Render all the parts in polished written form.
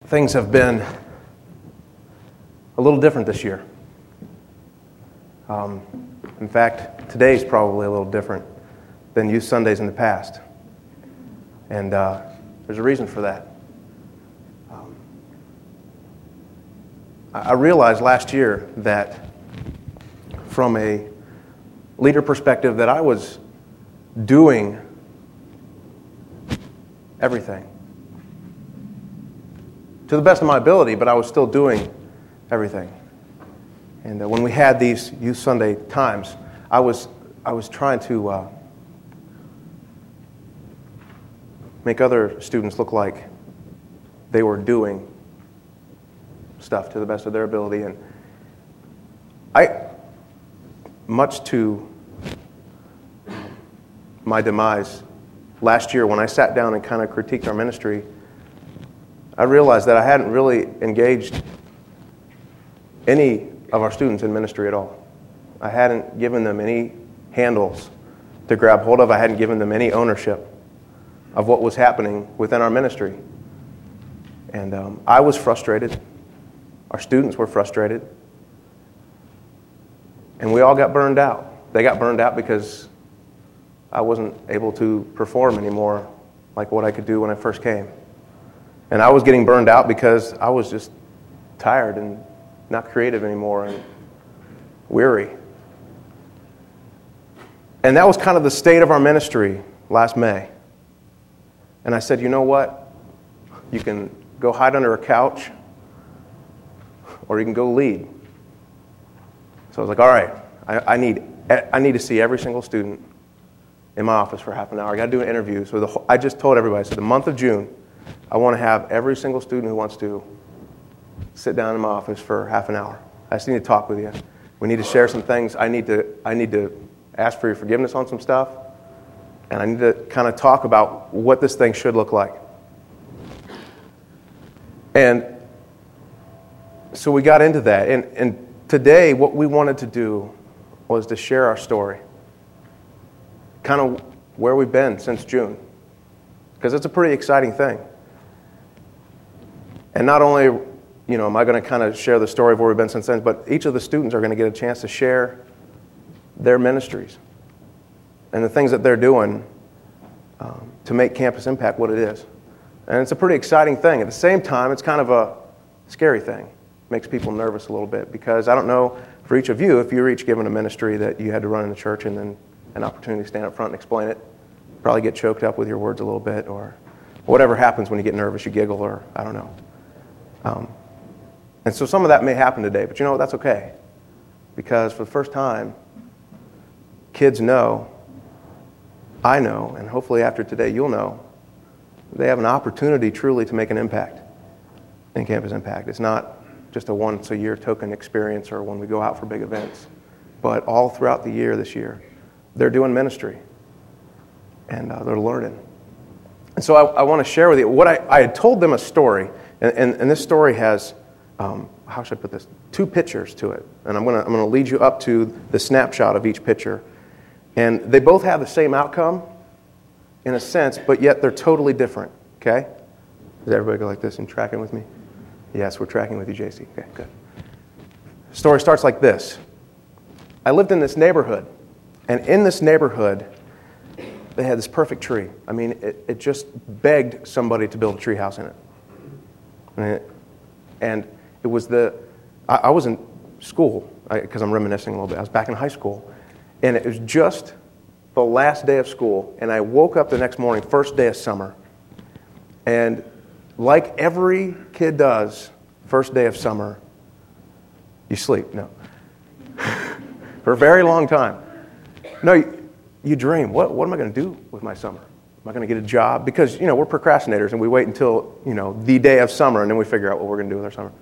Things have been a little different this year. In fact, today's probably a little different than Youth Sundays in the past. And there's a reason for that. I realized last year that from a leader perspective that I was doing everything to the best of my ability, but I was still doing everything. And when we had these Youth Sunday times, I was trying to make other students look like they were doing stuff to the best of their ability. And much to my demise, last year when I sat down and kind of critiqued our ministry, I realized that I hadn't really engaged any of our students in ministry at all. I hadn't given them any handles to grab hold of. I hadn't given them any ownership of what was happening within our ministry. And I was frustrated. Our students were frustrated. And we all got burned out. They got burned out because I wasn't able to perform anymore like what I could do when I first came. And I was getting burned out because I was just tired and not creative anymore and weary. And that was kind of the state of our ministry last May. And I said, you know what? You can go hide under a couch or you can go lead. So I was like, all right, I need to see every single student in my office for half an hour. I got to do an interview. So I just told everybody, so the month of June, I want to have every single student who wants to sit down in my office for half an hour. I just need to talk with you. We need to share some things. I need to ask for your forgiveness on some stuff. And I need to kind of talk about what this thing should look like. And so we got into that. And today, what we wanted to do was to share our story. Kind of where we've been since June. Because it's a pretty exciting thing. And not only, am I going to kind of share the story of where we've been since then, but each of the students are going to get a chance to share their ministries and the things that they're doing to make Campus Impact what it is. And it's a pretty exciting thing. At the same time, it's kind of a scary thing. It makes people nervous a little bit because I don't know for each of you if you were each given a ministry that you had to run in the church and then an opportunity to stand up front and explain it, probably get choked up with your words a little bit, or whatever happens when you get nervous, you giggle, or I don't know. And so some of that may happen today, but you know what? That's okay. Because for the first time, kids know, I know, and hopefully after today you'll know, they have an opportunity truly to make an impact in Campus Impact. It's not just a once-a-year token experience or when we go out for big events, but all throughout the year this year, they're doing ministry, and they're learning. And so I want to share with you what I had told them a story, and this story has, how should I put this, 2 pictures to it. And I'm going to lead you up to the snapshot of each picture. And they both have the same outcome, in a sense, but yet they're totally different, okay? Does everybody go like this and tracking with me? Yes, we're tracking with you, JC. Okay, good. The story starts like this. I lived in this neighborhood, and in this neighborhood, they had this perfect tree. I mean, it just begged somebody to build a tree house in it. And it was I was in school, because I'm reminiscing a little bit. I was back in high school, and it was just the last day of school, and I woke up the next morning, first day of summer, and like every kid does, first day of summer, you sleep. No. For a very long time. No, you dream. What am I going to do with my summer? Am I going to get a job? Because, we're procrastinators, and we wait until, the day of summer, and then we figure out what we're going to do with our summer.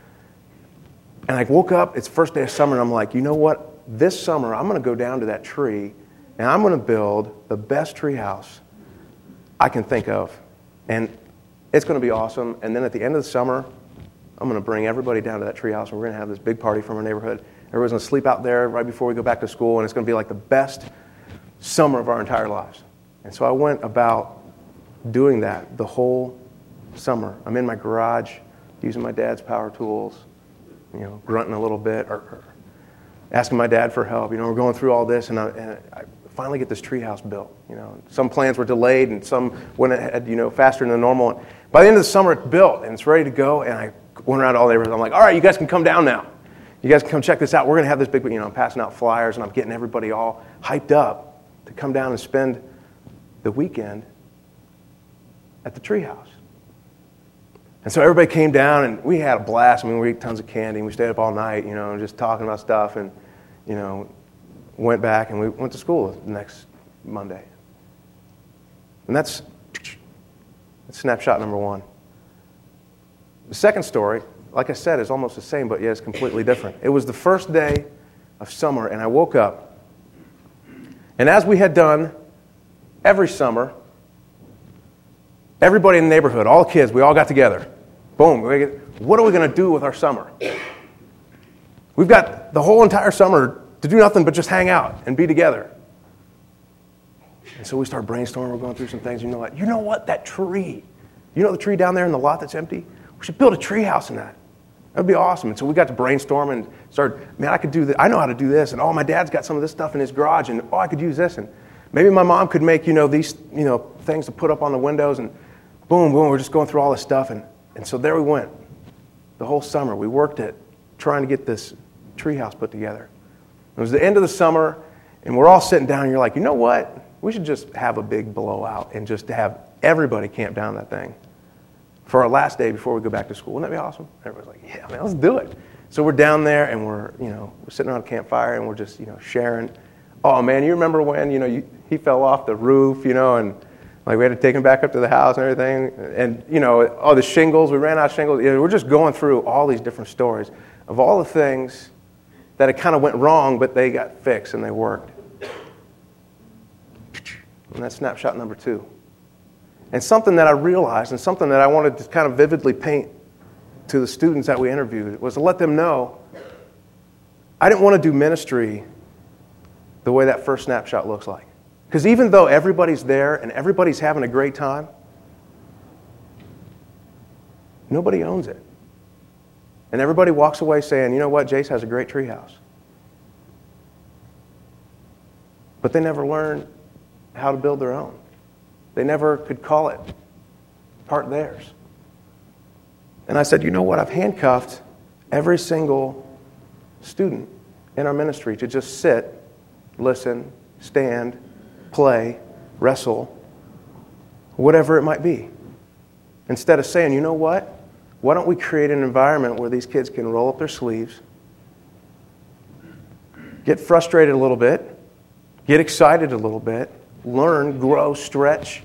And I woke up, it's the first day of summer, and I'm like, you know what? This summer, I'm going to go down to that tree, and I'm going to build the best tree house I can think of. And it's going to be awesome. And then at the end of the summer, I'm going to bring everybody down to that tree house, and we're going to have this big party from our neighborhood. Everybody's going to sleep out there right before we go back to school, and it's going to be like the best summer of our entire lives. And so I went about doing that the whole summer. I'm in my garage using my dad's power tools, grunting a little bit, or asking my dad for help. We're going through all this, and I finally get this treehouse built. Some plans were delayed, and some went ahead, faster than normal. And by the end of the summer, it's built, and it's ready to go, and I went around to all the neighborhoods. I'm like, all right, you guys can come down now. You guys can come check this out. We're going to have this big, I'm passing out flyers, and I'm getting everybody all hyped up to come down and spend the weekend at the treehouse. And so everybody came down, and we had a blast. We ate tons of candy, and we stayed up all night, just talking about stuff, and, went back, and we went to school the next Monday. And that's snapshot number one. The second story, like I said, is almost the same, but yet it's completely different. It was the first day of summer, and I woke up, and as we had done every summer, everybody in the neighborhood, all the kids, we all got together. Boom. What are we going to do with our summer? We've got the whole entire summer to do nothing but just hang out and be together. And so we start brainstorming. We're going through some things. You know what? That tree. The tree down there in the lot that's empty? We should build a tree house in that. That would be awesome. And so we got to brainstorm and started, I could do this. I know how to do this. And my dad's got some of this stuff in his garage. And, I could use this. And maybe my mom could make, these, things to put up on the windows. And boom, boom, we're just going through all this stuff. And so there we went. The whole summer, we worked at trying to get this treehouse put together. It was the end of the summer, and we're all sitting down, and you're like, you know what? We should just have a big blowout and just have everybody camp down that thing for our last day before we go back to school. Wouldn't that be awesome? Everybody's like, yeah, man, let's do it. So we're down there, and we're sitting around a campfire, and we're just, sharing. Oh, man, you remember when, he fell off the roof, and like we had to take him back up to the house and everything. And, the shingles, we ran out of shingles. We're just going through all these different stories of all the things that it kind of went wrong, but they got fixed and they worked. And that's snapshot number two. And something that I realized and something that I wanted to kind of vividly paint to the students that we interviewed was to let them know I didn't want to do ministry the way that first snapshot looks like. Because even though everybody's there and everybody's having a great time, nobody owns it. And everybody walks away saying, you know what, Jace has a great treehouse. But they never learned how to build their own. They never could call it part theirs. And I said, you know what, I've handcuffed every single student in our ministry to just sit, listen, stand, play, wrestle, whatever it might be. Instead of saying, you know what? Why don't we create an environment where these kids can roll up their sleeves, get frustrated a little bit, get excited a little bit, learn, grow, stretch,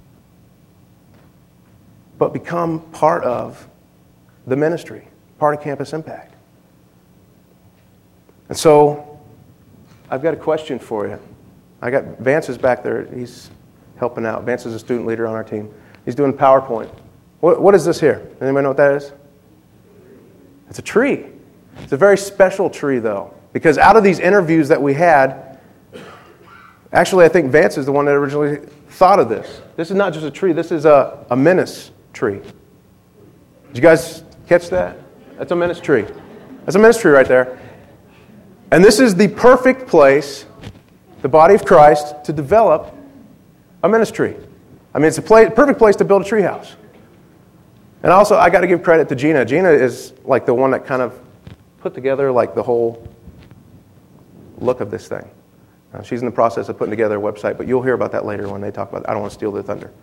but become part of the ministry, part of Campus Impact. And so I've got a question for you. I got Vance is back there. He's helping out. Vance is a student leader on our team. He's doing PowerPoint. What is this here? Anybody know what that is? It's a tree. It's a very special tree, though, because out of these interviews that we had, actually, I think Vance is the one that originally thought of this. This is not just a tree. This is a menace tree. Did you guys catch that? That's a menace tree. That's a menace tree right there. And this is the perfect place, the body of Christ, to develop a ministry. I mean, it's a perfect place to build a tree house. And also, I got to give credit to Gina. Gina is like the one that kind of put together like the whole look of this thing. She's in the process of putting together a website, but you'll hear about that later when they talk about it. I don't want to steal their thunder.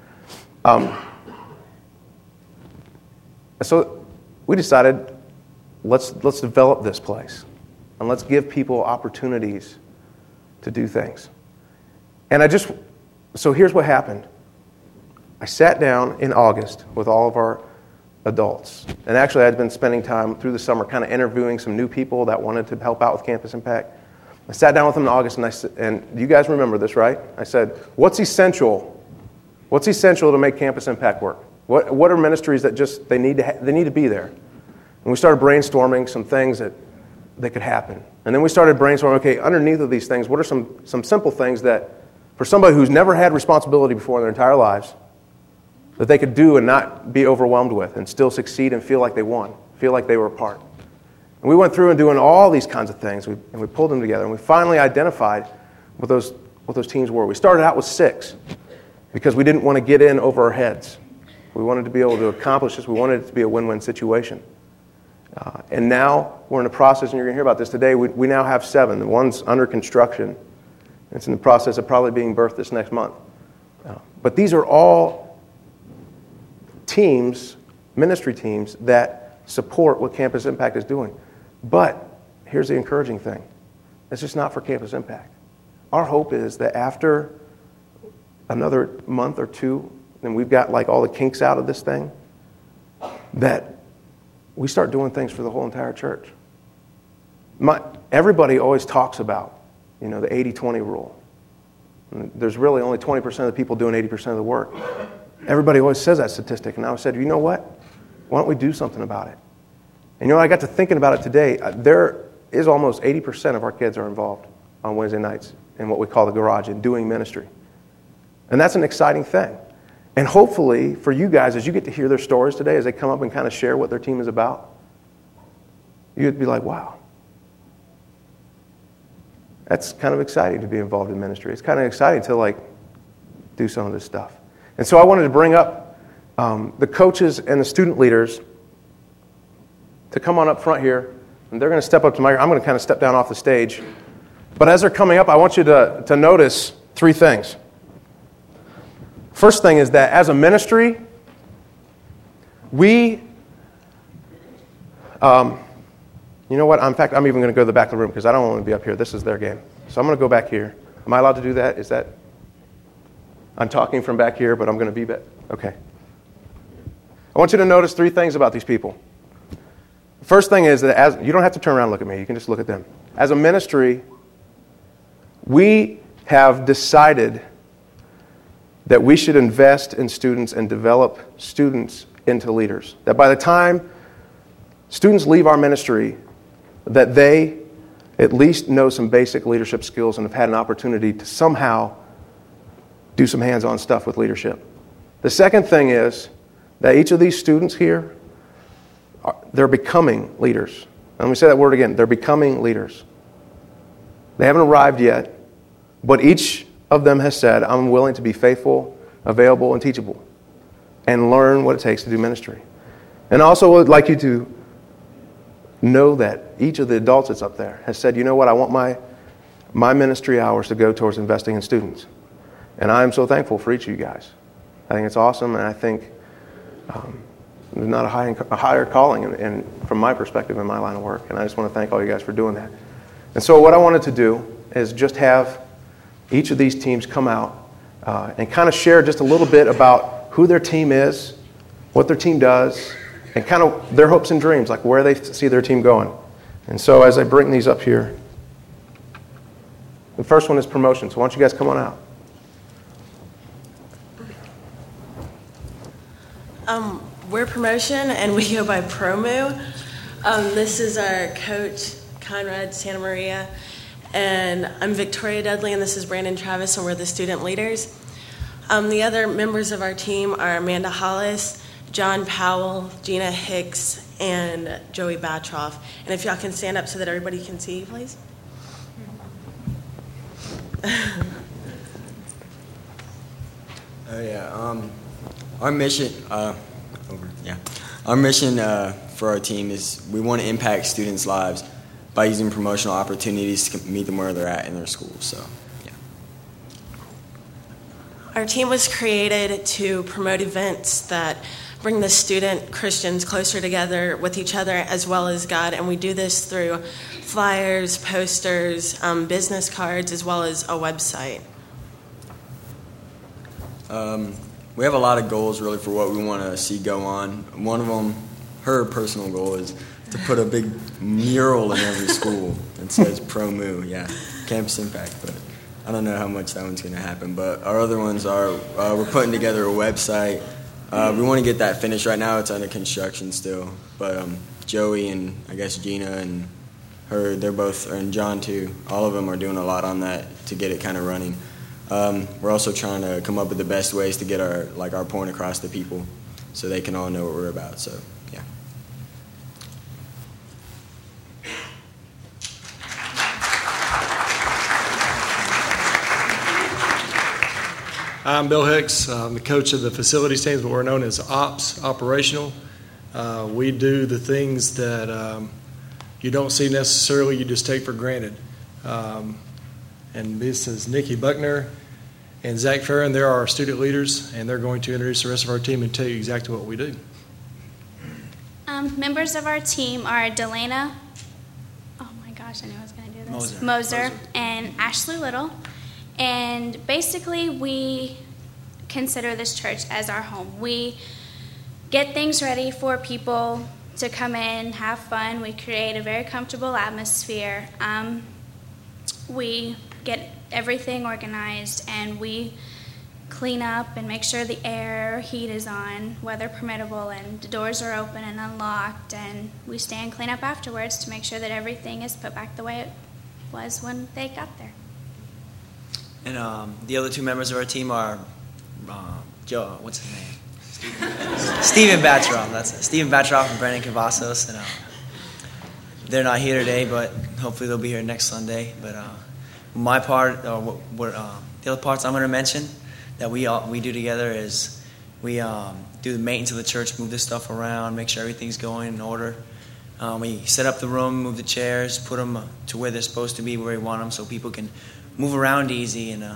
So we decided, let's develop this place, and let's give people opportunities to do things. And so here's what happened. I sat down in August with all of our adults. And actually, I'd been spending time through the summer kind of interviewing some new people that wanted to help out with Campus Impact. I sat down with them in August, and you guys remember this, right? I said, what's essential to make Campus Impact work? What are ministries that just they need to be there? And we started brainstorming some things that could happen. And then we started brainstorming, okay, underneath of these things, what are some simple things that, for somebody who's never had responsibility before in their entire lives, that they could do and not be overwhelmed with, and still succeed and feel like they won, feel like they were a part. And we went through and doing all these kinds of things, and we pulled them together, and we finally identified what those teams were. We started out with 6 because we didn't want to get in over our heads. We wanted to be able to accomplish this. We wanted it to be a win-win situation. And now we're in the process, and you're going to hear about this today, we now have 7. The one's under construction. It's in the process of probably being birthed this next month. But these are all teams, ministry teams, that support what Campus Impact is doing. But here's the encouraging thing. It's just not for Campus Impact. Our hope is that after another month or 2, and we've got like all the kinks out of this thing, that we start doing things for the whole entire church. Everybody always talks about, the 80-20 rule. There's really only 20% of the people doing 80% of the work. Everybody always says that statistic. And I said, you know what? Why don't we do something about it? And I got to thinking about it today. There is almost 80% of our kids are involved on Wednesday nights in what we call the garage and doing ministry. And that's an exciting thing. And hopefully for you guys, as you get to hear their stories today, as they come up and kind of share what their team is about, you'd be like, wow. That's kind of exciting to be involved in ministry. It's kind of exciting to do some of this stuff. And so I wanted to bring up the coaches and the student leaders to come on up front here. And they're going to step up to I'm going to kind of step down off the stage. But as they're coming up, I want you to notice 3 things. First thing is that as a ministry, we, you know what? In fact, I'm even going to go to the back of the room because I don't want to be up here. This is their game. So I'm going to go back here. Am I allowed to do that? I'm talking from back here, but I'm going to be back. Okay. I want you to notice 3 things about these people. The first thing is that you don't have to turn around and look at me. You can just look at them. As a ministry, we have decided that we should invest in students and develop students into leaders. That by the time students leave our ministry, that they at least know some basic leadership skills and have had an opportunity to somehow do some hands-on stuff with leadership. The second thing is that each of these students here, they're becoming leaders. And let me say that word again. They're becoming leaders. They haven't arrived yet, but each of them has said, I'm willing to be faithful, available, and teachable, and learn what it takes to do ministry. And I also would like you to know that each of the adults that's up there has said, you know what, I want my ministry hours to go towards investing in students. And I am so thankful for each of you guys. I think it's awesome, and I think there's not a higher calling from my perspective in my line of work. And I just want to thank all you guys for doing that. And so what I wanted to do is just have each of these teams come out and kind of share just a little bit about who their team is, what their team does, and kind of their hopes and dreams, like where they see their team going. And so as I bring these up here, the first one is promotion. So why don't you guys come on out? We're Promotion, and we go by Promu. This is our coach, Conrad Santa Maria, and I'm Victoria Dudley, and this is Brandon Travis, and we're the student leaders. The other members of our team are Amanda Hollis, John Powell, Gina Hicks, and Joey Batroff. And if y'all can stand up so that everybody can see, please. Our mission, Our mission for our team is we want to impact students' lives by using promotional opportunities to meet them where they're at in their schools. So, yeah. Our team was created to promote events that bring the student Christians closer together with each other as well as God, and we do this through flyers, posters, business cards, as well as a website. We have a lot of goals, really, for what we want to see go on. One of them, her personal goal, is to put a big mural in every school that says Promu, Campus Impact, but I don't know how much that one's going to happen. But our other ones are, we're putting together a website. We want to get that finished. Right now it's under construction still, but Joey and I guess Gina and her, they're both, and John too, all of them are doing a lot on that to get it kind of running. We're also trying to come up with the best ways to get our point across to people so they can all know what we're about. So, yeah. I'm Bill Hicks. I'm the coach of the facilities teams, but we're known as operational. We do the things that you don't see necessarily, you just take for granted. And this is Nikki Buckner and Zach Farron. They're our student leaders, and they're going to introduce the rest of our team and tell you exactly what we do. Members of our team are Delana, oh my gosh, I knew I was going to do this, Moser, and Ashley Little. And basically, we consider this church as our home. We get things ready for people to come in, have fun. We create a very comfortable atmosphere. We get everything organized, and we clean up and make sure the air, heat is on, weather permittable, and the doors are open and unlocked, and we stay and clean up afterwards to make sure that everything is put back the way it was when they got there. And the other two members of our team are Joe. What's his name? Steven Batroff. That's it. Steven Batroff and Brandon Cavazos. And they're not here today, but hopefully they'll be here next Sunday. But my part, the other parts I'm going to mention that we do together is we do the maintenance of the church, move this stuff around, make sure everything's going in order. We set up the room, move the chairs, put them to where they're supposed to be, where we want them, so people can move around easy. And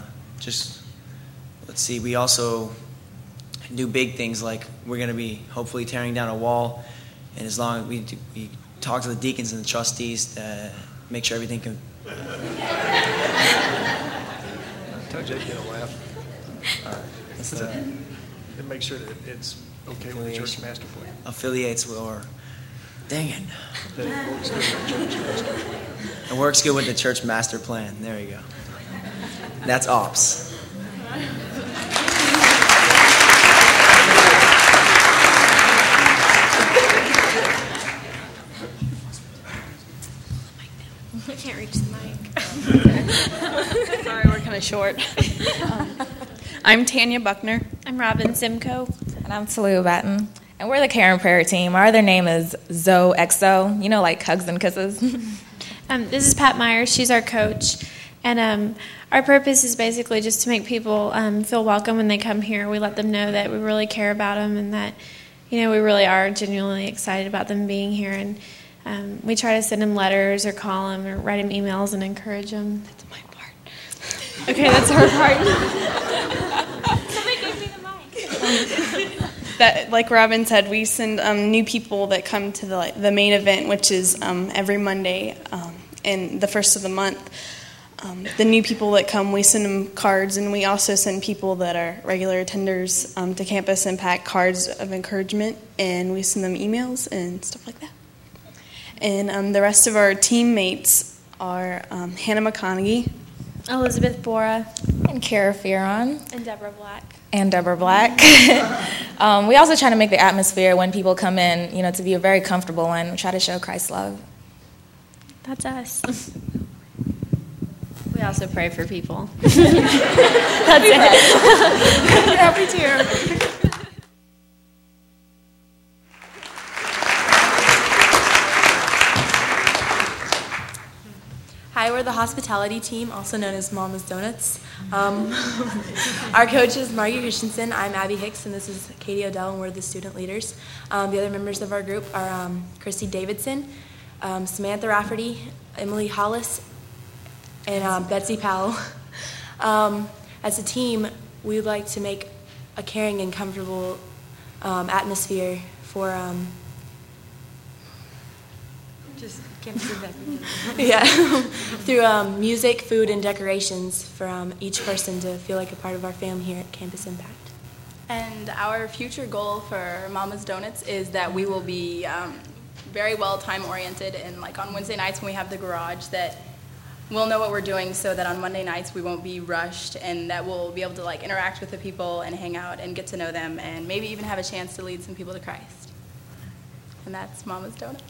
we also do big things like we're going to be hopefully tearing down a wall, and as long as we talk to the deacons and the trustees to make sure everything can. Tell Jake to get a laugh. All right. And make sure that it's okay with the church master plan. Affiliates or, dang it. That it works good with the church master plan. It works good with the church master plan. There you go. That's ops. I can't reach the mic. Sorry, we're kind of short. I'm Tanya Buckner. I'm Robin Simcoe. And I'm Tallulah Batten. And we're the Care and Prayer team. Our other name is Zoe XO, like Hugs and Kisses. This is Pat Myers. She's our coach. And our purpose is basically just to make people feel welcome when they come here. We let them know that we really care about them and that, we really are genuinely excited about them being here. And we try to send them letters or call them or write them emails and encourage them. That's my part. Okay, that's her part. Somebody give me the mic. That, like Robin said, we send new people that come to the main event, which is every Monday in the first of the month. The new people that come, we send them cards, and we also send people that are regular attenders to Campus Impact cards of encouragement, and we send them emails and stuff like that. And the rest of our teammates are Hannah McConaughey, Elizabeth Bora, And Kara Farron. and Deborah Black. And Deborah Black. We also try to make the atmosphere when people come in, to be a very comfortable one. We try to show Christ's love. That's us. We also pray for people. That's it. Happy to. Hi, we're the hospitality team, also known as Mama's Donuts. Our coach is Margie Christensen. I'm Abby Hicks, and this is Katie Odell, and we're the student leaders. The other members of our group are Christy Davidson, Samantha Rafferty, Emily Hollis, and Betsy Powell. As a team, we would like to make a caring and comfortable atmosphere for through music, food, and decorations for each person to feel like a part of our family here at Campus Impact. And our future goal for Mama's Donuts is that we will be very well time-oriented, and like on Wednesday nights when we have the garage, that we'll know what we're doing so that on Monday nights we won't be rushed, and that we'll be able to interact with the people and hang out and get to know them and maybe even have a chance to lead some people to Christ. And that's Mama's Donuts.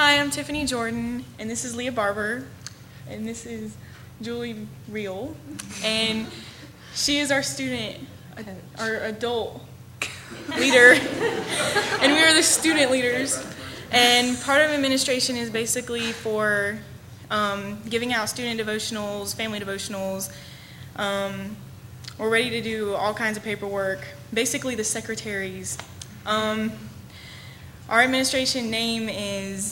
Hi, I'm Tiffany Jordan, and this is Leah Barber, and this is Julie Reel, and she is our student, our adult leader, and we are the student leaders. And part of administration is basically for giving out student devotionals, family devotionals. We're ready to do all kinds of paperwork, basically the secretaries. Our administration name is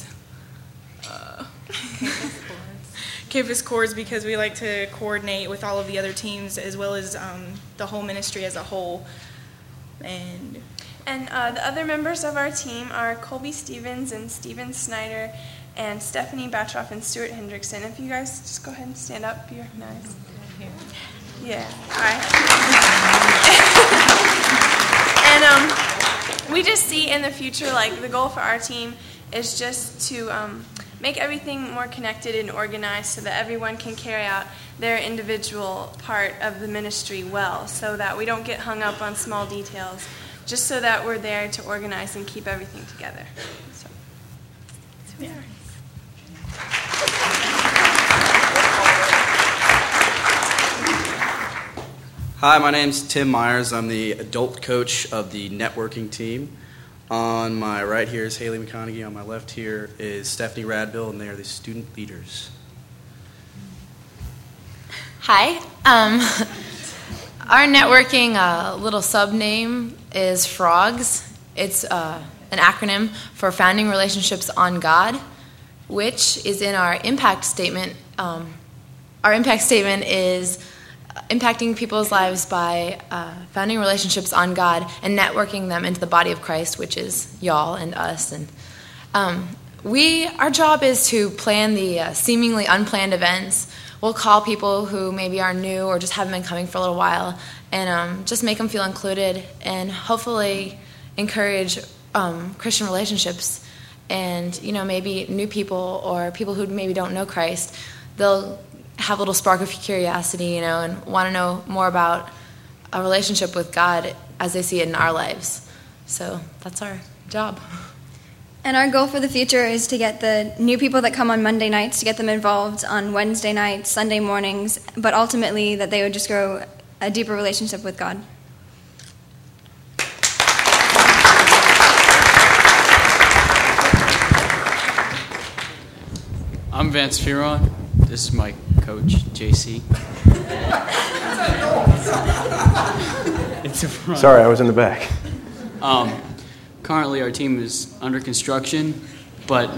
Campus Chords because we like to coordinate with all of the other teams as well as the whole ministry as a whole. And the other members of our team are Colby Stevens and Steven Snyder and Stephanie Batroff and Stuart Hendrickson. If you guys just go ahead and stand up, you're nice. Yeah. Hi. And we just see in the future, like, the goal for our team is just to make everything more connected and organized so that everyone can carry out their individual part of the ministry well, so that we don't get hung up on small details, just so that we're there to organize and keep everything together. So we are. Hi, my name's Tim Myers. I'm the adult coach of the networking team. On my right here is Haley McConaughey. On my left here is Stephanie Radbill, and they are the student leaders. Hi. Our networking little sub-name is FROGS. It's an acronym for Founding Relationships on God, which is in our impact statement. Our impact statement is impacting people's lives by founding relationships on God and networking them into the body of Christ, which is y'all and us. And our job is to plan the seemingly unplanned events. We'll call people who maybe are new or just haven't been coming for a little while and just make them feel included and hopefully encourage Christian relationships. And, maybe new people or people who maybe don't know Christ, they'll have a little spark of curiosity, and want to know more about a relationship with God as they see it in our lives. So that's our job. And our goal for the future is to get the new people that come on Monday nights, to get them involved on Wednesday nights, Sunday mornings, but ultimately that they would just grow a deeper relationship with God. I'm Vance Fearon. This is my coach, JC. Sorry, I was in the back. Currently, our team is under construction, but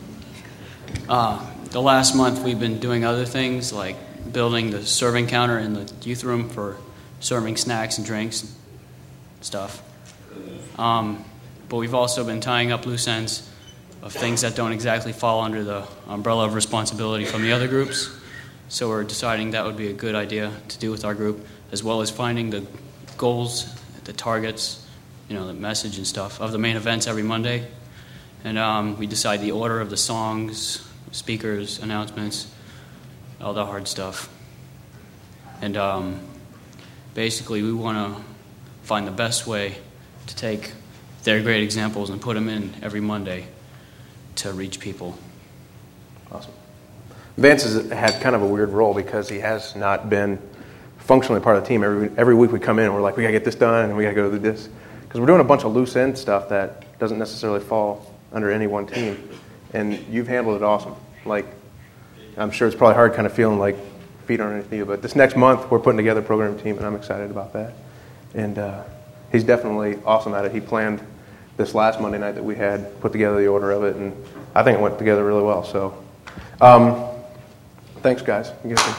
the last month we've been doing other things like building the serving counter in the youth room for serving snacks and drinks and stuff. But we've also been tying up loose ends of things that don't exactly fall under the umbrella of responsibility from the other groups. So we're deciding that would be a good idea to do with our group, as well as finding the goals, the targets, the message and stuff of the main events every Monday. And we decide the order of the songs, speakers, announcements, all the hard stuff. And basically we want to find the best way to take their great examples and put them in every Monday to reach people. Awesome. Vance has had kind of a weird role because he has not been functionally part of the team. Every week we come in and we're like, we got to get this done and we got to go do this. Because we're doing a bunch of loose end stuff that doesn't necessarily fall under any one team. And you've handled it awesome. Like, I'm sure it's probably hard kind of feeling like feet underneath you. But this next month we're putting together a program team and I'm excited about that. And he's definitely awesome at it. He planned this last Monday night that we had, put together the order of it, and I think it went together really well. So, thanks, guys. You guys can...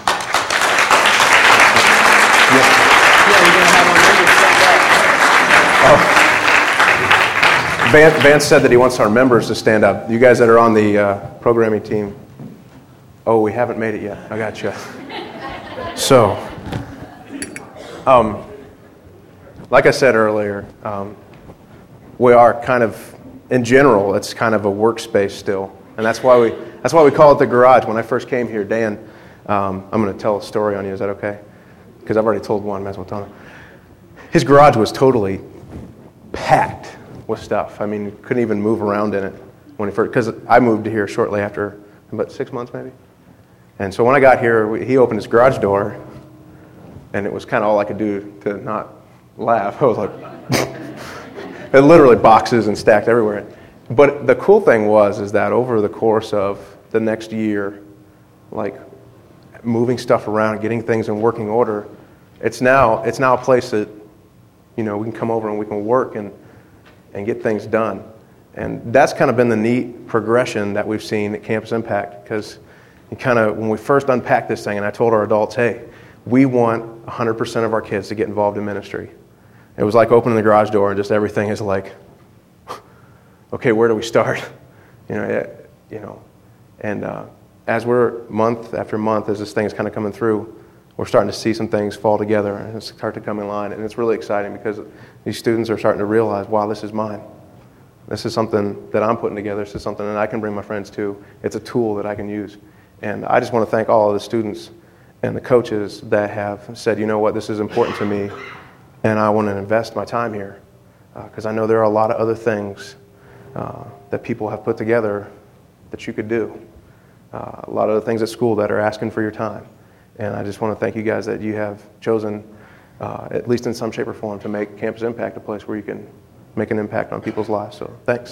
Yeah, we're going to have our members stand up. Vance said that he wants our members to stand up. You guys that are on the programming team. Oh, we haven't made it yet. I got you. So, like I said earlier, we are kind of, in general, it's kind of a workspace still, and that's why we call it the garage. When I first came here, Dan, I'm going to tell a story on you. Is that okay? Because I've already told one. Might as well tell him. His garage was totally packed with stuff. I mean, couldn't even move around in it. when he first, because I moved here shortly after, about 6 months maybe. And so when I got here, he opened his garage door, and it was kind of all I could do to not laugh. I was like, it literally boxes and stacked everywhere. But the cool thing is that over the course of the next year, like moving stuff around, getting things in working order, it's now a place that, we can come over and we can work and get things done. And that's kind of been the neat progression that we've seen at Campus Impact, because when we first unpacked this thing and I told our adults, hey, we want 100% of our kids to get involved in ministry. It was like opening the garage door and just everything is like, okay, where do we start? And as we're month after month, as this thing is kind of coming through, we're starting to see some things fall together and start to come in line. And it's really exciting because these students are starting to realize, wow, this is mine. This is something that I'm putting together. This is something that I can bring my friends to. It's a tool that I can use. And I just want to thank all of the students and the coaches that have said, you know what, this is important to me, and I want to invest my time here. Because I know there are a lot of other things that people have put together that you could do. A lot of the things at school that are asking for your time. And I just want to thank you guys that you have chosen, at least in some shape or form, to make Campus Impact a place where you can make an impact on people's lives. So thanks.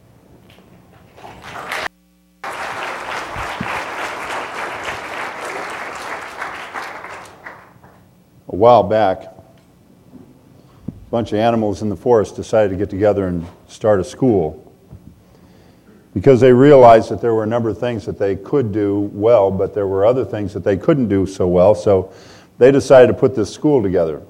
A while back, a bunch of animals in the forest decided to get together and start a school because they realized that there were a number of things that they could do well, but there were other things that they couldn't do so well, so they decided to put this school together.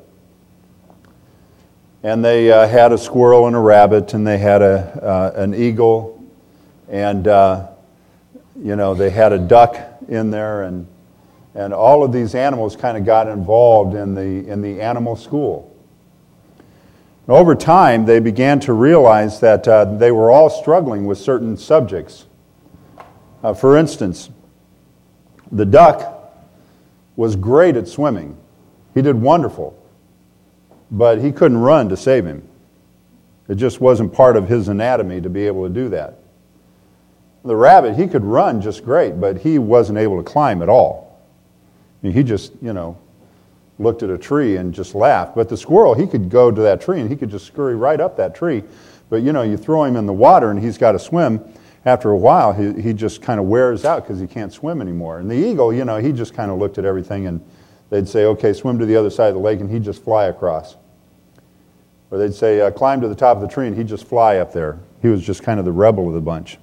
And they had a squirrel and a rabbit, and they had an eagle, and they had a duck in there, and all of these animals kind of got involved in the animal school. And over time, they began to realize that they were all struggling with certain subjects. For instance, the duck was great at swimming. He did wonderful, but he couldn't run to save him. It just wasn't part of his anatomy to be able to do that. The rabbit, he could run just great, but he wasn't able to climb at all. I mean, he just, looked at a tree and just laughed. But the squirrel, he could go to that tree and he could just scurry right up that tree. But, you throw him in the water and he's got to swim. After a while, he just kind of wears out because he can't swim anymore. And the eagle, he just kind of looked at everything and they'd say, okay, swim to the other side of the lake, and he'd just fly across. Or they'd say, climb to the top of the tree, and he'd just fly up there. He was just kind of the rebel of the bunch.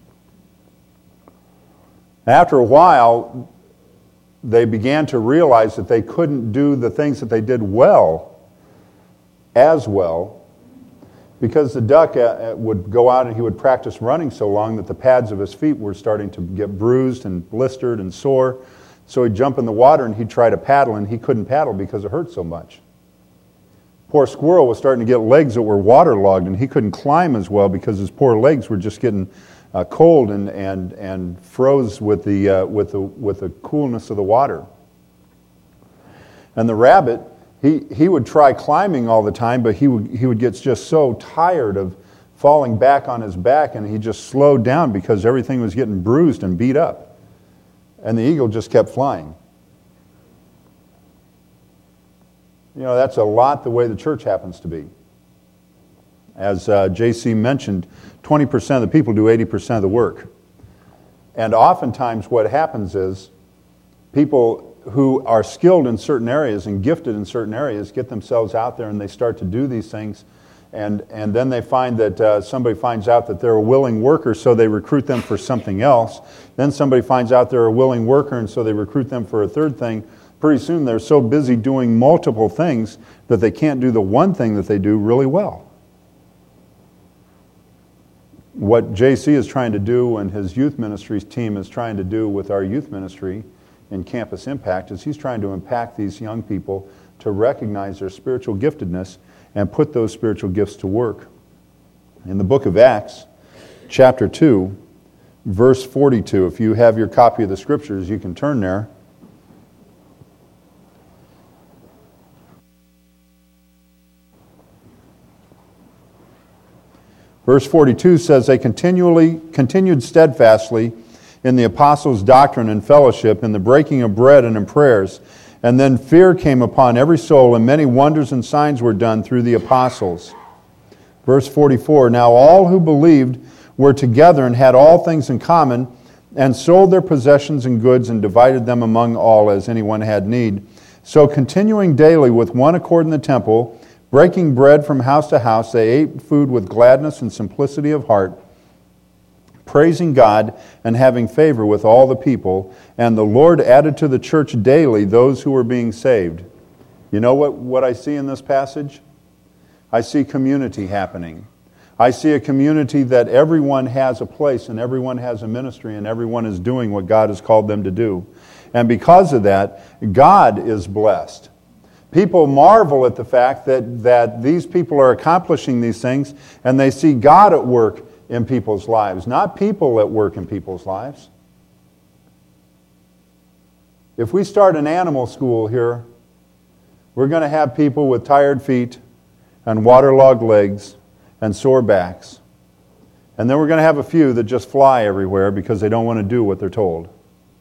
After a while, they began to realize that they couldn't do the things that they did well as well, because the duck would go out and he would practice running so long that the pads of his feet were starting to get bruised and blistered and sore. So he'd jump in the water and he'd try to paddle, and he couldn't paddle because it hurt so much. Poor squirrel was starting to get legs that were waterlogged, and he couldn't climb as well because his poor legs were just getting cold and froze with the coolness of the water. And the rabbit, he would try climbing all the time, but he would get just so tired of falling back on his back, and he just slowed down because everything was getting bruised and beat up. And the eagle just kept flying. That's a lot the way the church happens to be. As J.C. mentioned, 20% of the people do 80% of the work. And oftentimes what happens is people who are skilled in certain areas and gifted in certain areas get themselves out there and they start to do these things. And then they find that somebody finds out that they're a willing worker, so they recruit them for something else. Then somebody finds out they're a willing worker, and so they recruit them for a third thing. Pretty soon they're so busy doing multiple things that they can't do the one thing that they do really well. What JC is trying to do and his youth ministries team is trying to do with our youth ministry in Campus Impact is he's trying to impact these young people to recognize their spiritual giftedness and put those spiritual gifts to work. In the book of Acts, chapter 2, verse 42, if you have your copy of the scriptures, you can turn there. Verse 42 says, they continued steadfastly in the apostles' doctrine and fellowship, in the breaking of bread and in prayers. And then fear came upon every soul, and many wonders and signs were done through the apostles. Verse 44, now all who believed were together and had all things in common, and sold their possessions and goods and divided them among all as anyone had need. So continuing daily with one accord in the temple, breaking bread from house to house, they ate food with gladness and simplicity of heart, praising God and having favor with all the people. And the Lord added to the church daily those who were being saved. You know what I see in this passage? I see community happening. I see a community that everyone has a place and everyone has a ministry and everyone is doing what God has called them to do. And because of that, God is blessed. People marvel at the fact that these people are accomplishing these things, and they see God at work in people's lives, not people at work in people's lives. If we start an animal school here, we're going to have people with tired feet and waterlogged legs and sore backs. And then we're going to have a few that just fly everywhere because they don't want to do what they're told.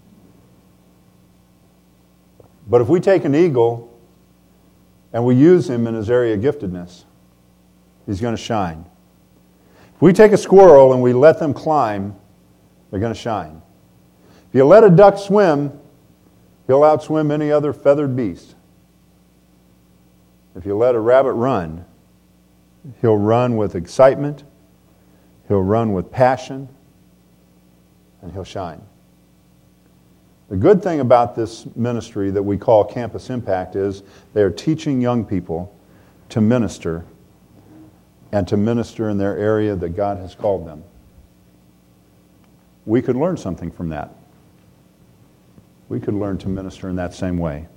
But if we take an eagle and we use him in his area of giftedness, he's going to shine. If we take a squirrel and we let them climb, they're going to shine. If you let a duck swim, he'll outswim any other feathered beast. If you let a rabbit run, he'll run with excitement, he'll run with passion, and he'll shine. The good thing about this ministry that we call Campus Impact is they are teaching young people to minister and to minister in their area that God has called them. We could learn something from that. We could learn to minister in that same way.